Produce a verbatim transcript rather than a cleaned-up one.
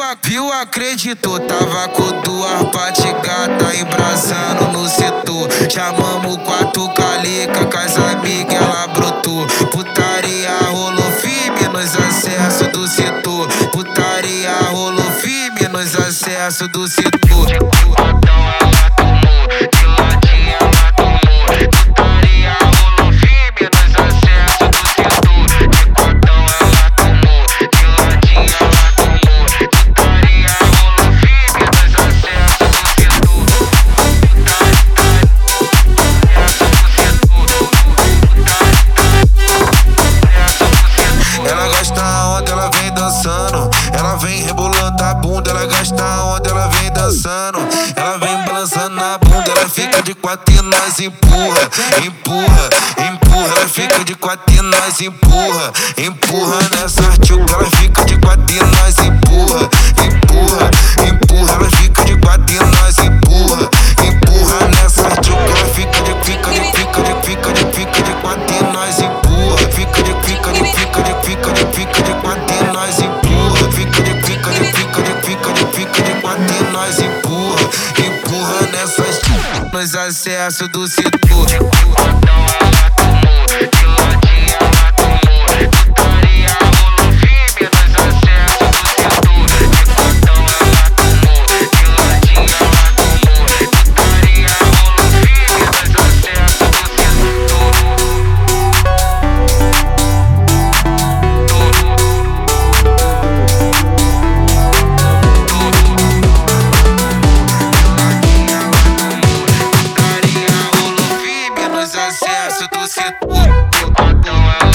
a, viu, acreditou. Tava com duas patigata embrasando no setor. Chamamos quatro calica, com as amigas ela brotou. Putaria rolou firme nos acessos do setor. Putaria rolou firme nos acessos do setor. Ela vem rebolando a bunda, ela gasta onda, ela vem dançando. Ela vem balançando na bunda, ela fica de quatro e nós empurra, empurra, empurra. Ela fica de quatro e nós empurra, empurra nessa artiga. Ela fica de quatro e nós empurra, empurra, empurra. Ela fica de quatro e nós empurra, empurra nessa artiga. Ela fica de, fica de, fica de, fica de, fica de quatro e nós empurra, fica de, fica de, fica de, fica de, fica de quatro e nós empurra. Fica de, fica de, fica de, fica de, fica de quatro e nós empurra, empurra nessas nos acessos do setor. Acesso do setor.